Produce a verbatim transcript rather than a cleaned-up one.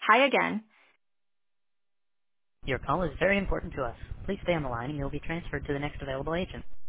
Hi again. Your call is very important to us. Please stay on the line and you'll be transferred to the next available agent.